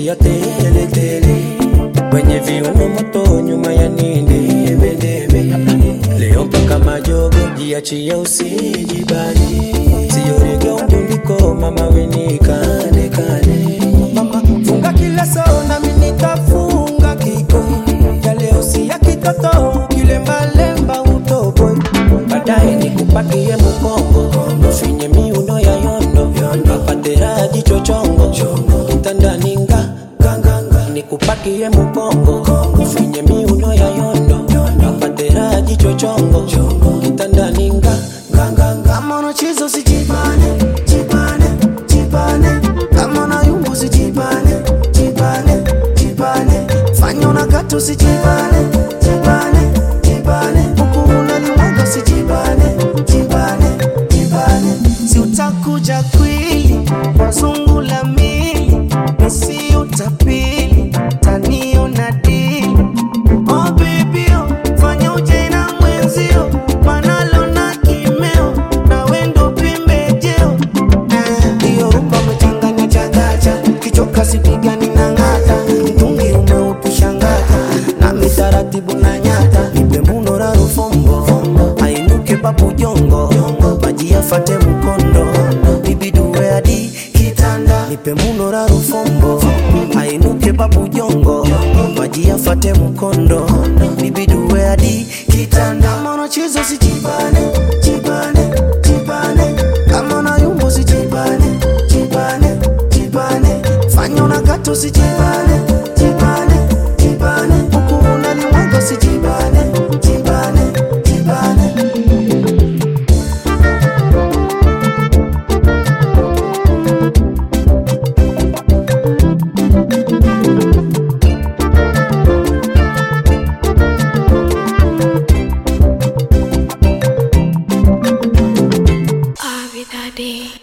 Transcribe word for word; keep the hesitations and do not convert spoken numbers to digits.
ya tele tele, kwenye viuno moto nyuma ya ninde debe. Leo mpaka majogo jiachia usijibani, siyorege undundiko mama weni kane kane. Mama funga kila so na mimi nitafunga kiko, ya leo si ya kitoto kile mbalemba utoboy. Baadaye nikupakie mkongo, finye miuno ya yondo, apatera jicho chongo, kitandani nga ganganga. Nikupakie mkongo, finye miuno ya yondo, apatera jicho chongo, kitandani nga ganganga. Kama unacheza usijibane, jibane, jibane. Kama unayumba usijibane, jibane, jibane. Fanya unakata usijibane, jibane, jibane. Huku unalimwaga usijibane, jibane, jibane. Si utakuja kwili, wazungu la mili, nisi utapili, tanio na dili. Oh baby oh, fanya uje na mwenzio, manalo na kimeo, na wendo pembejeo. Eh, iyo rumba mchanganya chagacha, kichoka sipigani na ngata, mtungi umeupisha ngata, na mitaratibu na nyata. Nipe muno la rufombo, ainuke papu jongo, maji yafate mkondo, nibiduwe hadi kitanda. Nipe muno la rufombo, ainuke papu jongo, maji yafate mkondo, nibiduwe hadi kitanda. Kama unacheza usijibane, jibane, jibane. Kama unayumba usijibane, jibane, jibane. Fanya unakata usijibane, jibane, jibane. Huku unalimwaga usijibane, jibane, jibane. Abby Daddy.